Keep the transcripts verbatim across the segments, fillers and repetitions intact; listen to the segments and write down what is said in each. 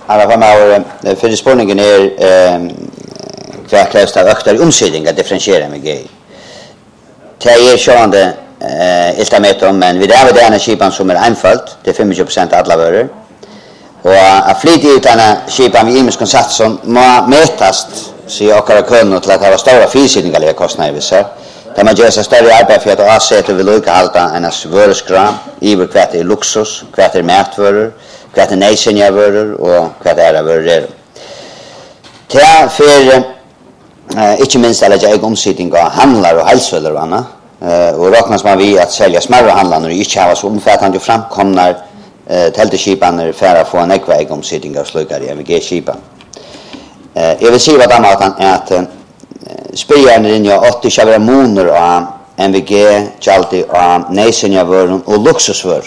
alla fall med för spårningen är vad krävs det ökad omsättning att differentiera med G. Det är sjönde eh iltameter men vi där det är skipan som är enfalt, det är femtio procent alla varor. Och att flytta ut denna skipan med imisk koncept som må mätas så jag kan kunna till att ha stora fysiska kostnader vi ser. Där man gör så större arbete för att avsätta vi lika halta en svörskram i vår kvart i luxus, kvart i mätvaror, kvart i nejsenjavaror och kvart är varor. Det är för Uh, inte minst att jag omsättning av handlar och hälsovård och annat. Uh, och räknas man vid att sälja smärre handlar och inte ha så omfattande framkomnar uh, tälteskipan för att få en ekväg omsättning av slukar i M V G-skipan. Uh, jag vill säga vad annat är att uh, spyrjärn är inne och åttio tjävare månader av M V G, tjalti av nejsenjavörn och luxusvör.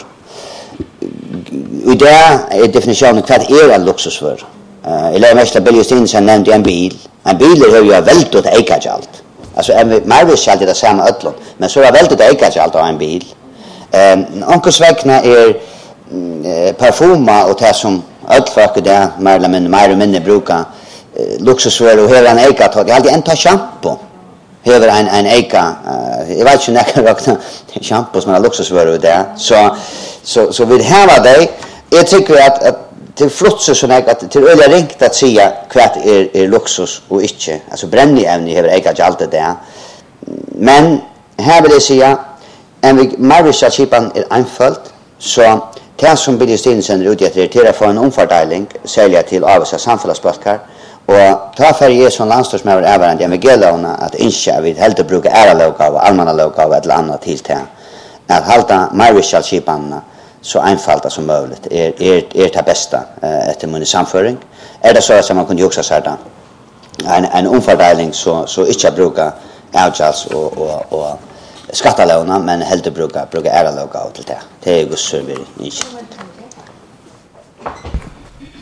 I det är definitionen vad är en luxusvör. Uh, eller mest att Biljustin sen nämnde en bil. En bil har ju väldigt åt eikajalt. Alltså en marviskalt är det samma ötlån. Men så är det väldigt åt eikajalt av en bil. Um, Omkursväckna är uh, parfuma och det som ötlfolk där mer eller mindre, mer eller mindre brukar uh, luxusvör och har en eikajalt. Jag har alltid en ta shampoo. Har en, en eika. Uh, jag vet inte när jag räknar shampoo som är luxusvör och det. Så, så, så vid här var det. Jag tycker att, att till frutser så att till öliga ringt att säga kvart är, är luxus och inte. Alltså brännämne har ägat allt det där. Men här vill jag säga en marviska skipan är enfalt så det som Biljustin sänder ut att det är att få en omfördelning sälja till avvisa samfällsböcker och ta för ge som landstorsmävare även M V G-låna att inte vi helt bruka ära lokav och allmänna lokav eller annat till det. Att halta marviska skipan så enfalta som möjligt är är är det bästa eh, efter mun samföring. Är det så att man kunde också säga en en omfördelning så så inte bruka outjals och och och skattalåna men helt bruka bruka ära lokav till det. Det är ju så vi inte.